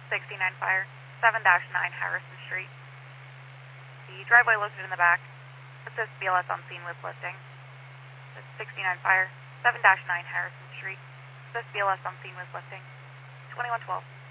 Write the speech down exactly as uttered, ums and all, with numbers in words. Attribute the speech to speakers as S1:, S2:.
S1: sixty-nine Fire, seven dash nine Harrison Street. The driveway located in the back. Assist B L S on scene with lifting. sixty-nine Fire, seven dash nine Harrison Street. Assist B L S on scene with lifting. twenty-one twelve.